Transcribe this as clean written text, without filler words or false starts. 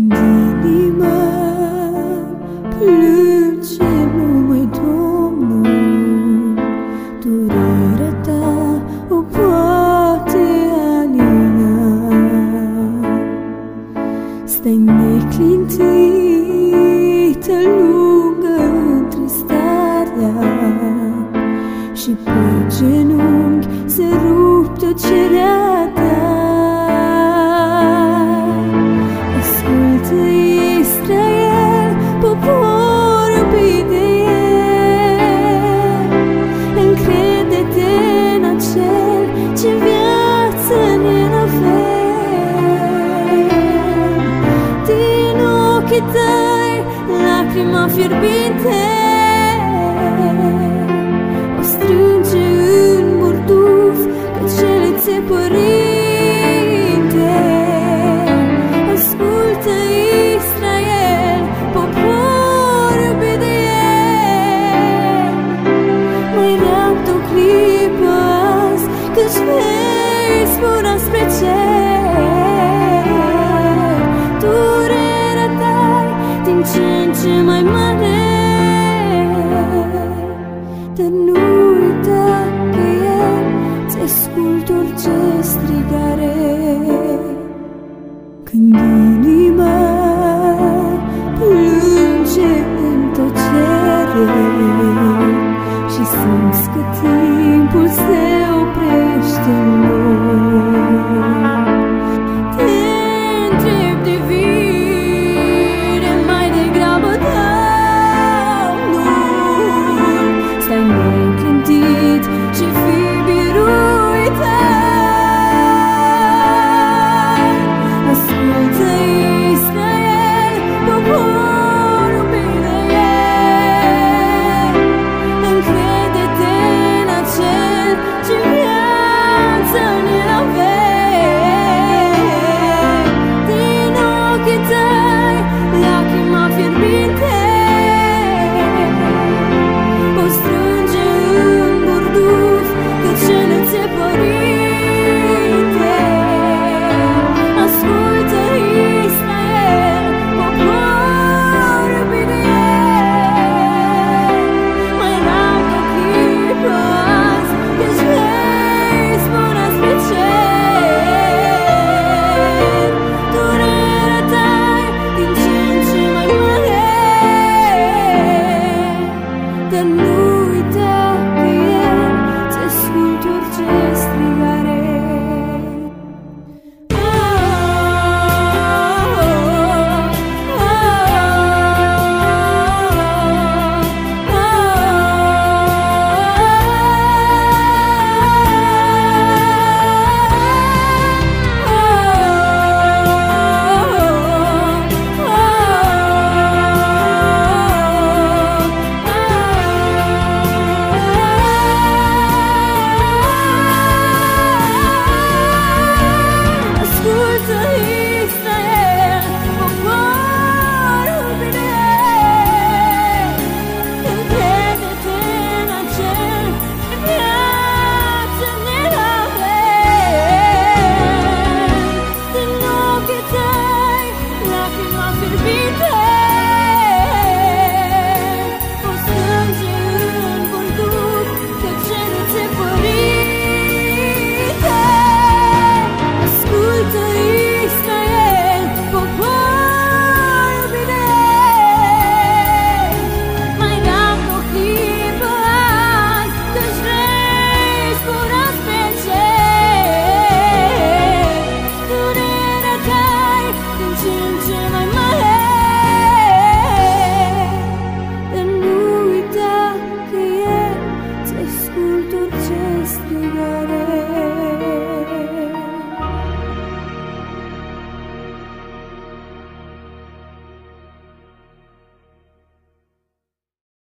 inima plânge numai Domnul, durerea ta o poate alina. Stai neclintită lungă întristarea și pe genunchi se rup tot cerea ta. Ascultă, Israel, popor iubit de El, încrede-te în acel ce viață ne-l avem. Din ochii tăi lacrima fierbinte o strânge în burduf ca cele ți-e părinte. Ascultă, Israel, popor iubit de El, mai rabdă o clipă azi, căci vei zbura spre cer. Durerea ta din ce în ce mai mare, dar nu uita că El ți-ascultă orice strigare. Când inima plânge în tăcere și simți că timpul se oprește în loc, te întrebi de vine mai degrabă Domnul. Stai neclintit și fii biruitor. Ascultă, Israel, popor iubit de El, încrede-te în acel ce viață ne-l avem. Din ochii tăi lacrima fierbinte o strânge în burduf ca cele ți-e părinte. Ascultă, Israel, popor iubit de El, mai rabdă o clipă azi, căci vei zbura spre cer. Durerea ta din ce în ce mai mare, dar nu uita că El ți-ascultă orice strigare. Ascultă, Israel, popor iubit de El, încrede-te în acel ce viață ne-l avem. Din ochii tăi lacrima fierbinte